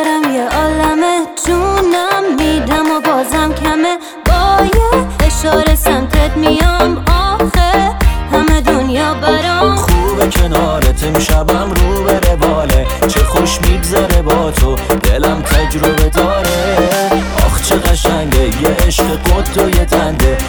دارم یه عالمه، جونم میدم و بازم کمه. با یه اشاره سمتت میام، آخه همه دنیا برام خوبه کنارت، امشبم رو به رواله. چه خوش میگذره با تو، دلم تجربه داره. آخ چه قشنگه، یه عشق قد و یه تنده.